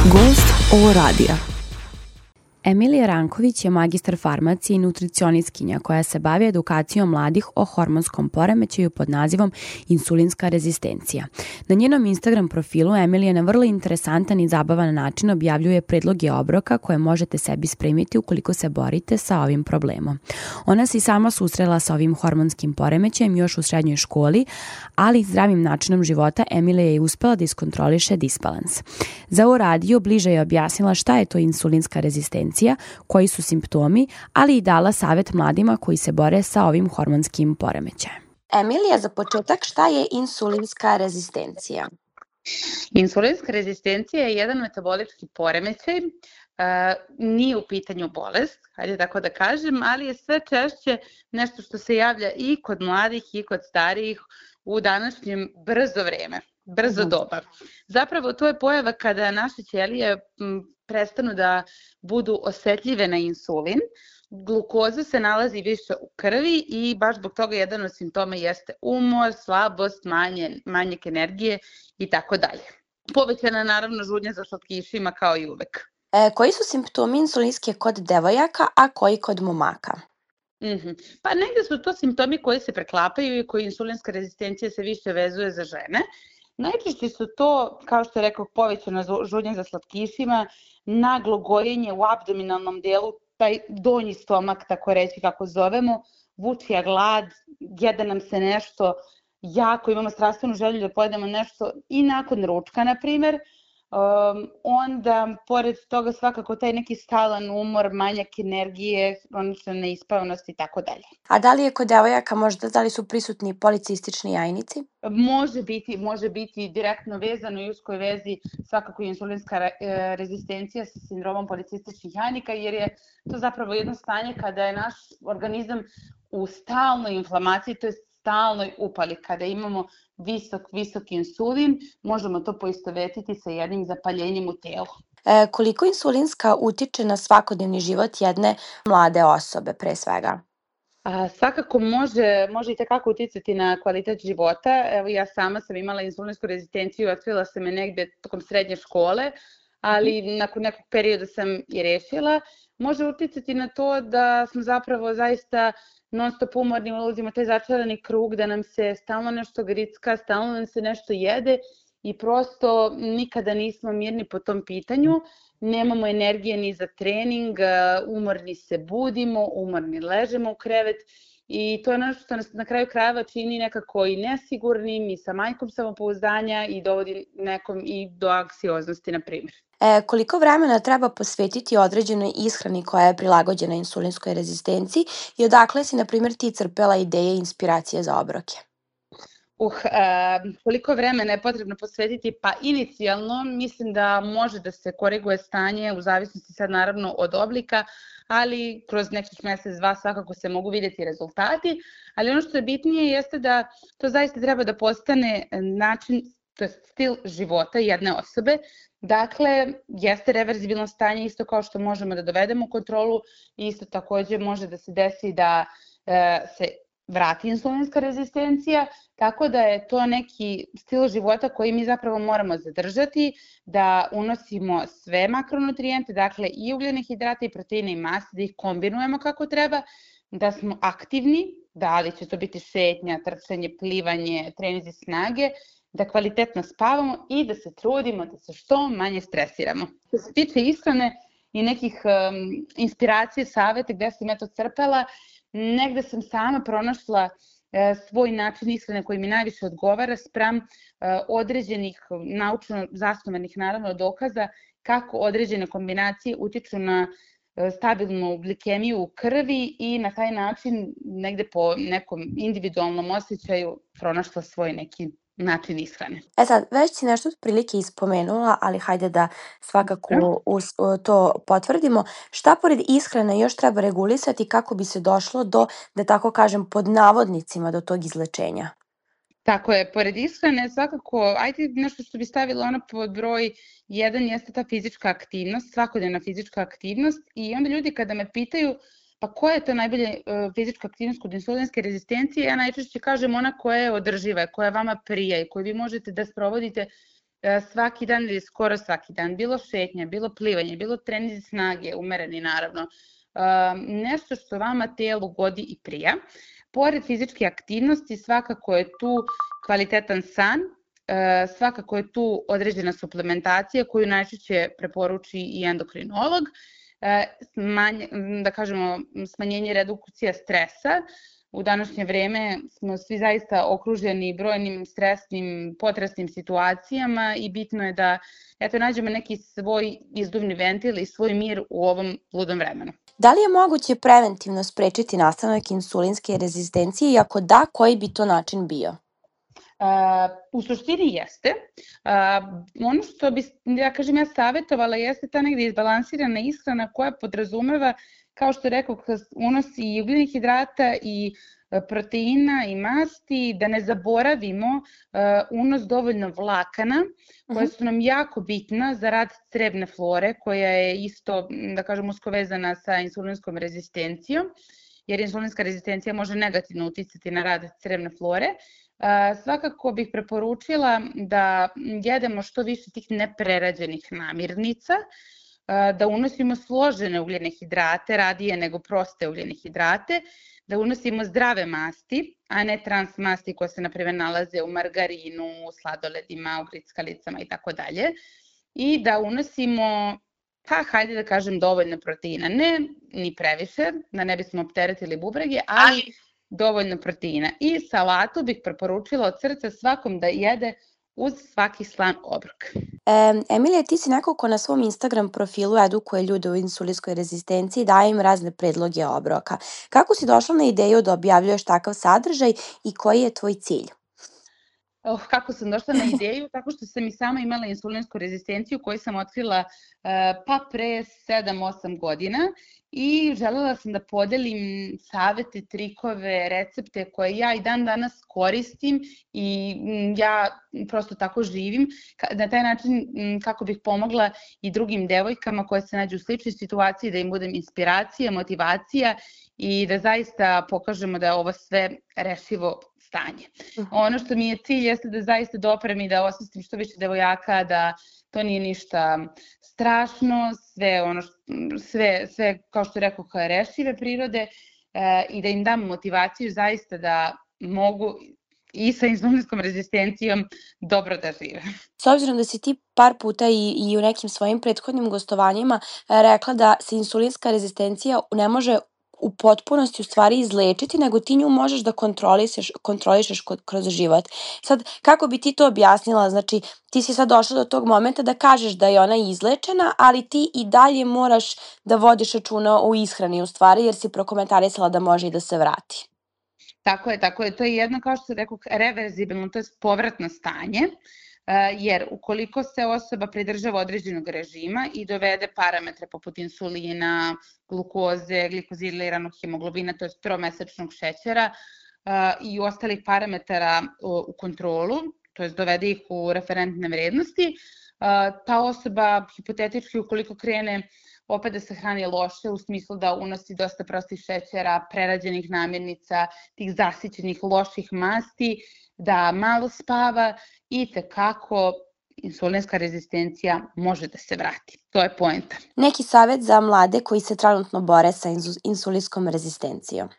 Gost ovo radija. Emilija Ranković je magistar farmacije i nutricionistkinja koja se bavi edukacijom mladih o hormonskom poremećaju pod nazivom insulinska rezistencija. Na njenom Instagram profilu Emilija na vrlo interesantan i zabavan način objavljuje predloge obroka koje možete sebi spremiti ukoliko se borite sa ovim problemom. Ona se i sama susrela sa ovim hormonskim poremećajem još u srednjoj školi, ali zdravim načinom života Emilija je uspela da iskontroliše disbalans. Za ovo radio bliže je objasnila šta je to insulinska rezistencija, koji su simptomi, ali i dala savjet mladima koji se bore sa ovim hormonskim poremećajem. Emilija, za početak, šta je insulinska rezistencija? Insulinska rezistencija je jedan metabolički poremećaj, nije u pitanju bolest, hajde tako da kažem, ali je sve češće nešto što se javlja i kod mladih i kod starijih u današnjem brzo doba. Zapravo to je pojava kada naše ćelije prestanu da budu osetljive na insulin. Glukoza se nalazi više u krvi i baš zbog toga jedan od simptoma jeste umor, slabost, manjak energije i tako dalje. Povećana naravno žudnja za slatkišima kao i uvek. Koji su simptomi insulinske kod devojaka, a koji kod momaka? Pa negde su to simptomi koji se preklapaju i koji insulinska rezistencija se više vezuje za žene. Najčešće su to, kao što je rekao, povećana žudnja za slatkišima, naglo gojenje u abdominalnom delu, taj donji stomak, tako reći kako zovemo, vučija glad, jede nam se nešto jako, imamo strastvenu želju da pojedemo nešto i nakon ručka, na primjer. Onda, pored toga, svakako taj neki stalan umor, manjak energije, hronična neispavnost i tako dalje. A da li je kod devojaka možda, da li su prisutni policistični jajnici? Može biti direktno vezano i uskoj vezi svakako insulinska rezistencija sa sindromom policističnih jajnika, jer je to zapravo jedno stanje kada je naš organizam u stalnoj inflamaciji, to je stalnoj upali. Kada imamo visok insulin, možemo to poistovetiti sa jednim zapaljenjem u telu. Koliko insulinska utiče na svakodnevni život jedne mlade osobe, pre svega? Svakako može i tekako uticati na kvalitet života. Evo, ja sama sam imala insulinsku rezistenciju, otkrila sam je negde tokom srednje škole, ali nakon nekog perioda sam je rešila. Može uticati na to da smo zapravo zaista non stop umorni, ulazimo taj začarani krug, da nam se stalno nešto gricka, stalno nam se nešto jede i prosto nikada nismo mirni po tom pitanju. Nemamo energije ni za trening, umorni se budimo, umorni ležemo u krevet i to je nešto što nas na kraju krajeva čini nekako i nesigurnim i sa manjkom samopouzdanja i dovodi nekom i do anksioznosti, na primjer. Koliko vremena treba posvetiti određenoj ishrani koja je prilagođena insulinskoj rezistenciji i odakle si, na primjer, ti crpela ideje i inspiracije za obroke? Koliko vremena je potrebno posvetiti? Pa inicijalno mislim da može da se koriguje stanje u zavisnosti sad naravno od oblika, ali kroz nekih mjesec, dva svakako se mogu vidjeti rezultati, ali ono što je bitnije jeste da to zaista treba da postane način, to je stil života jedne osobe. Dakle, jeste reverzibilno stanje isto kao što možemo da dovedemo u kontrolu i isto također može da se desi da se vrati insulinska rezistencija, tako da je to neki stil života koji mi zapravo moramo zadržati, da unosimo sve makronutrijente, dakle i ugljene hidrate i proteine i masti, da ih kombinujemo kako treba, da smo aktivni, da li će to biti šetnja, trčanje, plivanje, treninzi snage, da kvalitetno spavamo i da se trudimo da se što manje stresiramo. Što se tiče ishrane i nekih inspiracije, savjeta gde sam ja to crpela, negde sam sama pronašla svoj način ishrane koji mi najviše odgovara spram određenih naučno zasnovanih naravno dokaza kako određene kombinacije utiču na stabilnu glikemiju u krvi i na taj način negde po nekom individualnom osjećaju pronašla svoj neki način ishrane. Sad, već si nešto prilike ispomenula, ali hajde da svakako to potvrdimo. Šta pored ishrane još treba regulisati kako bi se došlo do, da tako kažem, pod navodnicima do tog izlečenja? Tako je, pored ishrane svakako, ajde nešto što bi stavila ono pod broj 1 jeste ta fizička aktivnost, svakodnevna fizička aktivnost i onda ljudi kada me pitaju pa koja je to najbolja fizička aktivnost kod insulinske rezistencije, ja najčešće kažem ona koja je održiva, koja vama prija i koju vi možete da sprovodite svaki dan ili skoro svaki dan, bilo šetnja, bilo plivanje, bilo treninzi snage, umereni naravno, nešto što vama telu godi i prija. Pored fizičke aktivnosti svakako je tu kvalitetan san, svakako je tu određena suplementacija koju najčešće preporuči i endokrinolog, da kažemo smanjenje redukcija stresa. U današnje vreme smo svi zaista okruženi brojnim stresnim, potresnim situacijama i bitno je da nađemo neki svoj izduvni ventil i svoj mir u ovom ludom vremenu. Da li je moguće preventivno sprečiti nastanak insulinske rezistencije i ako da, koji bi to način bio? U suštini jeste. Ono što bi, ja savjetovala jeste ta negdje izbalansirana ishrana koja podrazumeva, kao što rekao, unos i ugljenih hidrata i proteina i masti, da ne zaboravimo unos dovoljno vlakana, koja su nam jako bitna za rad crebne flore, koja je isto, da kažem, usko vezana sa insulinskom rezistencijom, jer insulinska rezistencija može negativno uticati na rad crebne flore. Svakako bih preporučila da jedemo što više tih neprerađenih namirnica, da unosimo složene ugljene hidrate, radije nego proste ugljene hidrate, da unosimo zdrave masti, a ne trans masti koje se, na primjer, nalaze u margarinu, u sladoledima, u grickalicama i tako dalje. I da unosimo, hajde da kažem, dovoljno proteina. Ne ni previše, da ne bismo opteretili bubrege, ali dovoljno proteina. I salatu bih preporučila od srca svakom da jede uz svaki slan obrok. Emilija, ti si neko ko na svom Instagram profilu edukuje ljude u insulinskoj rezistenciji i daje im razne predloge obroka. Kako si došla na ideju da objavljuješ takav sadržaj i koji je tvoj cilj? Kako sam došla na ideju? Tako što sam i sama imala insulinsku rezistenciju koju sam otkrila pre 7-8 godina i želela sam da podelim savete, trikove, recepte koje ja i dan danas koristim i ja prosto tako živim. Na taj način kako bih pomogla i drugim devojkama koje se nađu u sličnoj situaciji, da im budem inspiracija, motivacija i da zaista pokažemo da je ovo sve rešivo stanje. Ono što mi je cilj jeste da zaista doprem i da osvestim što više devojaka, da to nije ništa strašno, sve kao što rekao, rešive prirode i da im dam motivaciju zaista da mogu i sa insulinskom rezistencijom dobro da žive. S obzirom da si ti par puta i u nekim svojim prethodnim gostovanjima rekla da se insulinska rezistencija ne može u potpunosti u stvari izlečiti, nego ti nju možeš da kontrolišeš kroz život. Sad, kako bi ti to objasnila? Znači, ti si sad došla do tog momenta da kažeš da je ona izlečena, ali ti i dalje moraš da vodiš računa o ishrani u stvari, jer si prokomentarisala da može i da se vrati. Tako je. To je jedno, kao što se rekao, reverzibilno, to je povratno stanje. Jer ukoliko se osoba pridržava određenog režima i dovede parametre poput insulina, glukoze, glikoziliranog hemoglobina, to je tromesečnog šećera i ostalih parametara u kontrolu, to je dovede ih u referentne vrednosti, ta osoba hipotetički ukoliko krene opet da se hrani loše u smislu da unosi dosta prostih šećera, prerađenih namirnica, tih zasićenih loših masti, da malo spava i tekako insulinska rezistencija može da se vrati. To je poenta. Neki savjet za mlade koji se trenutno bore sa insulinskom rezistencijom?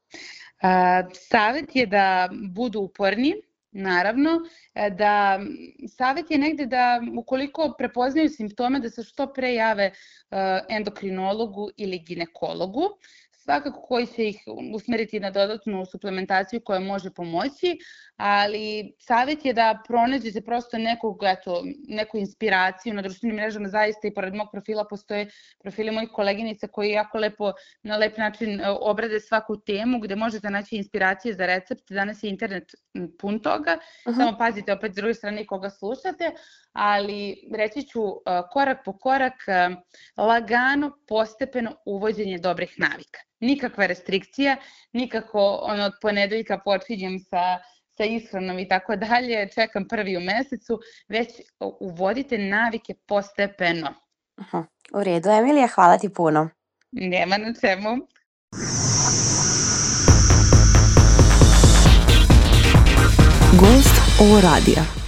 Savjet je da budu uporni, naravno, da savjet je negde da ukoliko prepoznaju simptome da se što pre jave endokrinologu ili ginekologu, svakako koji će ih usmeriti na dodatnu suplementaciju koja može pomoći, ali savjet je da pronađete prosto neku inspiraciju na društvenim mrežama, zaista i pored mog profila postoje profili mojih koleginica koji jako lepo, na lep način obrade svaku temu gde možete naći inspiracije za recept. Danas je internet pun toga, samo pazite opet s druge strane koga slušate, ali reći ću korak po korak, lagano, postepeno uvođenje dobrih navika. Nikakva restrikcija, nikako od ponedeljka počinjem sa ishranom i tako dalje, čekam prvi u mesecu, već uvodite navike postepeno. U redu, Emilija, hvala ti puno. Nema na čemu. Gost ovo radija.